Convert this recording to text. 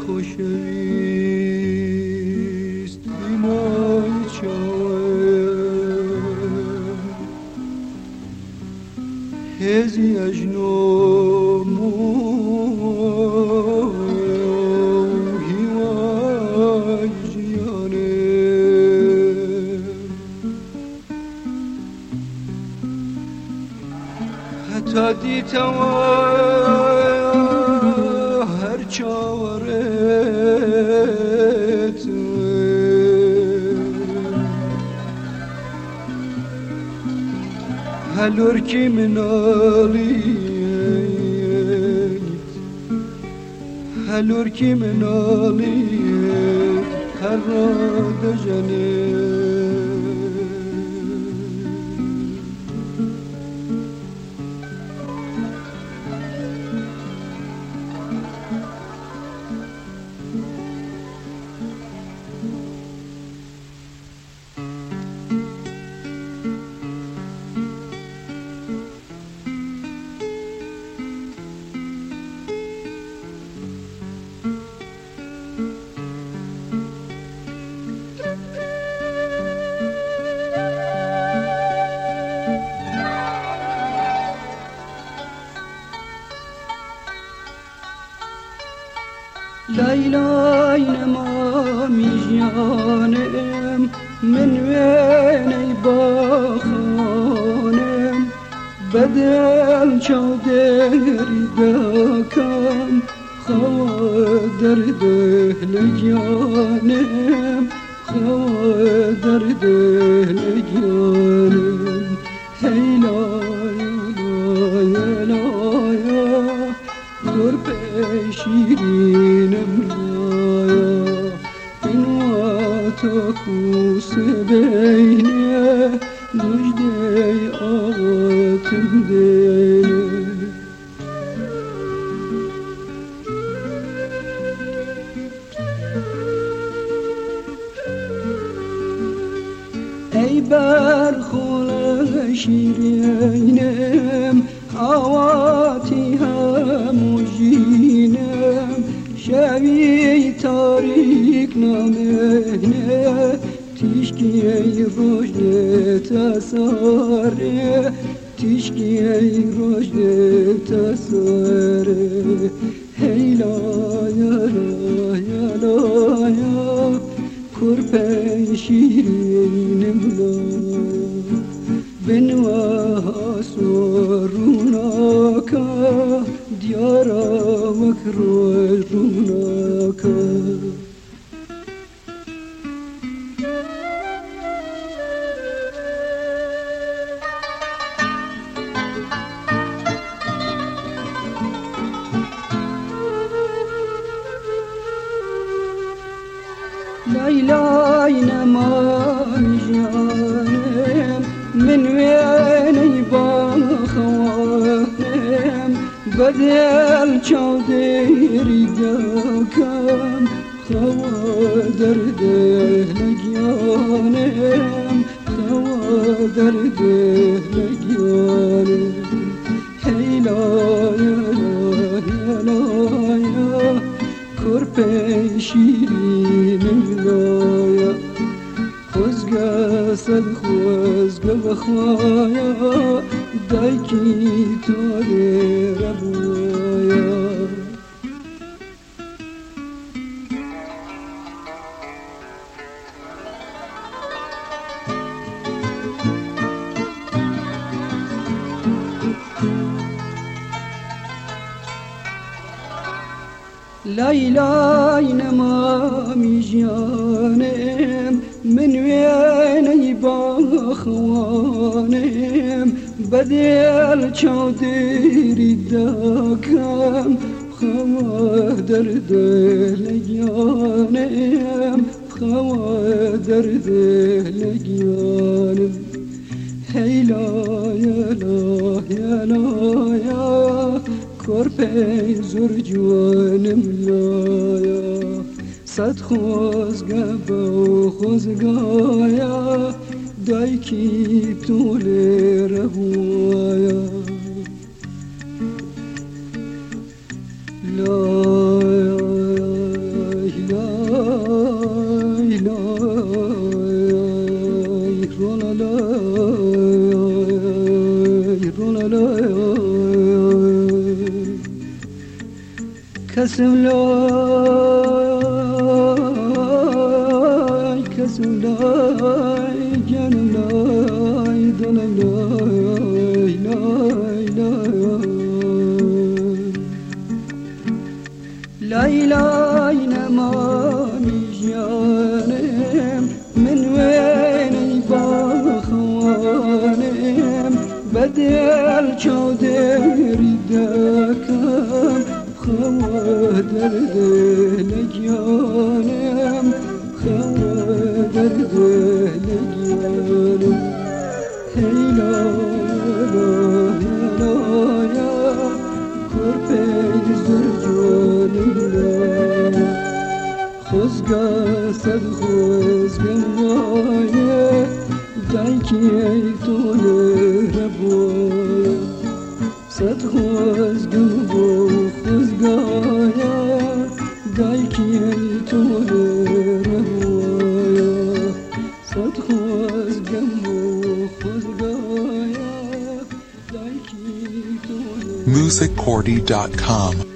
خوشویست بینای چاوه هزی اجنو موهی وای جیانه حتی دیتم هر چاورت هلور کی منالیت هلور کی منالیت هر را دجنه ليلى نمامي جانم من ويني باخانم بدل چودری داکم خوادر دهل جانم خوادر دهل جانم هیلا لا لا قرب شیرینم لایا این واتکوس بینه مجده آغاتم دینه ای برخول شیرینم آواتی همو جینم شوی تاریک نامنه تیشکی ای روشن تساره تیشکی ای روشن تساره هیلا یا لایا کرپی شیرینم لایا بنوا سروناکا دیارا مکروش روناکا ليلى نمامي جانم من ويني باخوانم بدل چودری داکم خوادر دهل جانم خوادر دهل جانم هیلا یا کرپی شیرینم لایا خوزگا صد خوزگا بخوایا دایکی توری ربویا ليلى نمامي جانم من ويني باخوانم بدل چودری داکم خوادر دل جانم خوادر دل جانم هیلا یا لایا کرپی زور جوانم لایا صد خوزگا با خوزگایا دایکی طول ربوایا لایا کسم لای کسم لای جانم لای دلم لای لای لای لای نمانی جانم من وینی با خوانم بدل چودری دکم خوا درد لجانم خوا درد لجانم هیلا هیلا یا کرپید زرجانم خوزگا صد خوزگم وایه دایکی ایتونه ربوایه صد خوزگم و خوزگایا دایکی ایتونه ربوایه صد خوزگم و خوزگایا دایکی ایتونه musiccordy.com